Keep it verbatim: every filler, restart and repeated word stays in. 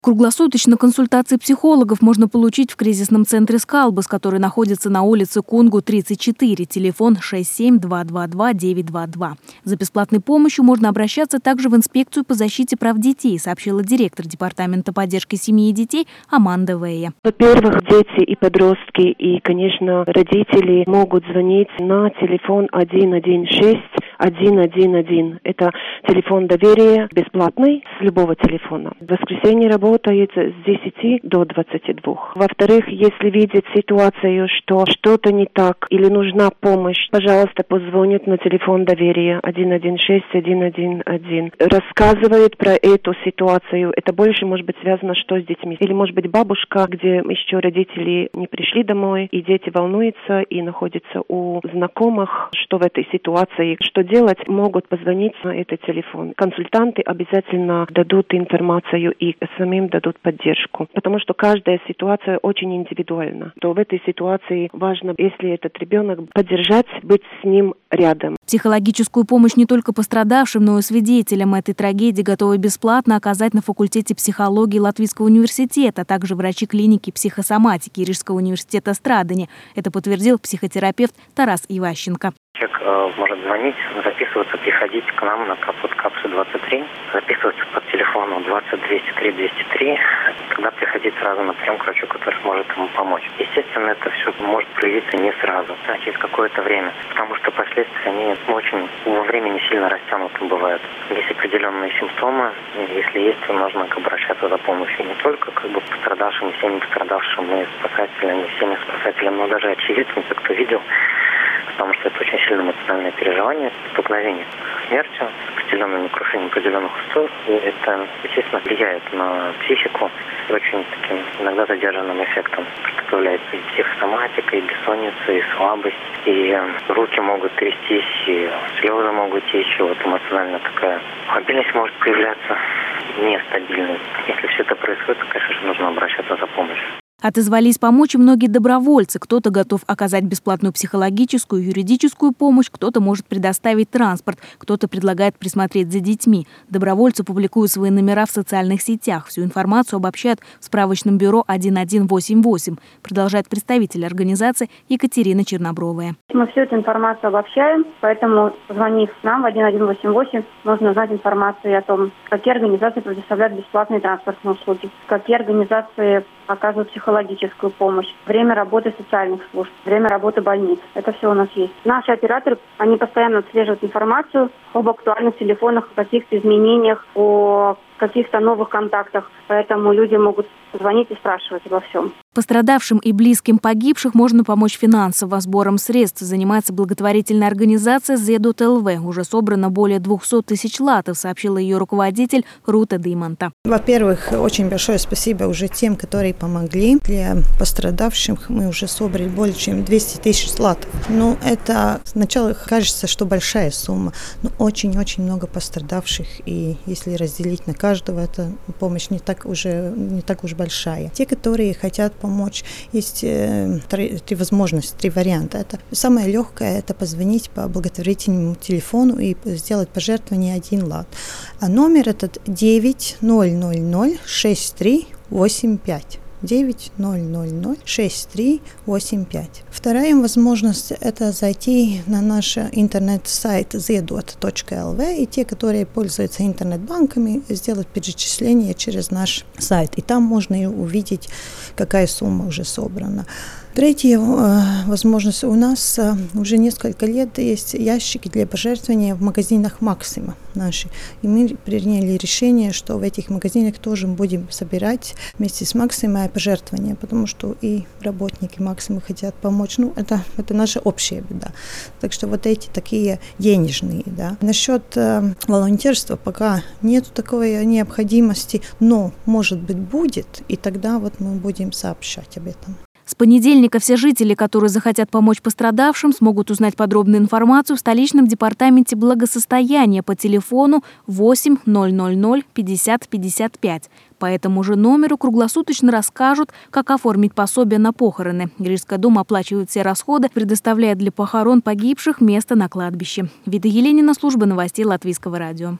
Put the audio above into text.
Круглосуточно консультации психологов можно получить в кризисном центре «Скалбас», который находится на улице Кунгу, тридцать четыре, телефон шесть семь два два два девять два два. За бесплатной помощью можно обращаться также в инспекцию по защите прав детей, сообщила директор департамента поддержки семьи и детей Аманда Вея. Во-первых, дети и подростки, и, конечно, родители могут звонить на телефон один один шесть один один один. Это телефон доверия, бесплатный, с любого телефона. В воскресенье работает с десяти до двадцати двух. Во-вторых, если видят ситуацию, что что-то не так или нужна помощь, пожалуйста, позвонят на телефон доверия один один шесть один один один. Рассказывают про эту ситуацию. Это больше может быть связано что с детьми. Или может быть бабушка, где еще родители не пришли домой, и дети волнуются и находятся у знакомых, что в этой ситуации, что делать, могут позвонить на этот телефон. Консультанты обязательно дадут информацию и самим дадут поддержку, потому что каждая ситуация очень индивидуальна. То в этой ситуации важно, если этот ребенок, поддержать, быть с ним рядом. Психологическую помощь не только пострадавшим, но и свидетелям этой трагедии готовы бесплатно оказать на факультете психологии Латвийского университета, а также врачи клиники психосоматики Рижского университета Страдани. Это подтвердил психотерапевт Тарас Иващенко. Человек э, может звонить, записываться, приходить к нам на капот капсу двадцать три, записываться по телефону двадцать двести три двести три, тогда приходить сразу на прием к врачу, который сможет ему помочь. Естественно, это все может проявиться не сразу, а через какое-то время, потому что последствия, они очень во времени сильно растянуты бывают. Есть определенные симптомы, если есть, то нужно обращаться за помощью не только как бы пострадавшим, всеми пострадавшим, и спасателям, и всеми спасателям, но даже очевидцам, те, кто видел, потому что это очень сильное эмоциональное переживание, столкновение с смертью, с определенным крушением определенных устоев. И это, естественно, влияет на психику и очень таким иногда задержанным эффектом, что появляется и психосоматика, и бессонница, и слабость, и руки могут трястись, и слезы могут течь, и вот эмоционально такая мобильность может появляться нестабильной. Если все это происходит, то, конечно же, нужно обращаться за помощью. Отозвались помочь и многие добровольцы. Кто-то готов оказать бесплатную психологическую, юридическую помощь, кто-то может предоставить транспорт, кто-то предлагает присмотреть за детьми. Добровольцы публикуют свои номера в социальных сетях. Всю информацию обобщают в справочном бюро один один восемь восемь, продолжает представитель организации Екатерина Чернобровая. Мы всю эту информацию обобщаем, поэтому, звонив нам в один один восемь восемь, можно узнать информацию о том, какие организации предоставляют бесплатные транспортные услуги, какие организации оказывают психологическую помощь, время работы социальных служб, время работы больниц. Это все у нас есть. Наши операторы, они постоянно отслеживают информацию об актуальных телефонах, о каких-то изменениях, о каких-то новых контактах. Поэтому люди могут звонить и спрашивать обо всем. Пострадавшим и близким погибших можно помочь финансово. Сбором средств занимается благотворительная организация «Зедут эл вэ». Уже собрано более двухсот тысяч латов, сообщила ее руководитель Рута Диманта. Во-первых, очень большое спасибо уже тем, которые помогли. Для пострадавших мы уже собрали более чем двести тысяч латов. Ну, это сначала кажется, что большая сумма, но очень-очень много пострадавших. И если разделить на каждого, эта помощь не так уже не так уж большая. Те, которые хотят помочь, есть э, три, три возможности, три варианта. Это самое легкое, это позвонить по благотворительному телефону и сделать пожертвование один лат. А номер этот девять ноль ноль ноль шесть три восемь пять. девять ноль ноль ноль шесть три восемь пять. Вторая возможность – это зайти на наш интернет-сайт зедут точка эл ви, и те, которые пользуются интернет-банками, сделать перечисление через наш сайт. И там можно увидеть, какая сумма уже собрана. Третья э, возможность. У нас э, уже несколько лет есть ящики для пожертвования в магазинах «Максима» наши. И мы приняли решение, что в этих магазинах тоже будем собирать вместе с «Максимой» пожертвования, потому что и работники «Максима» хотят помочь. Ну, это, это наша общая беда. Так что вот эти такие денежные. Да. Насчет э, волонтерства пока нет такой необходимости, но, может быть, будет, и тогда вот мы будем сообщать об этом. С понедельника все жители, которые захотят помочь пострадавшим, смогут узнать подробную информацию в столичном департаменте благосостояния по телефону восемь ноль ноль ноль пятьдесят пятьдесят пять. По этому же номеру круглосуточно расскажут, как оформить пособие на похороны. Рижская дума оплачивает все расходы, предоставляет для похорон погибших место на кладбище. Вита Еленина, служба новостей Латвийского радио.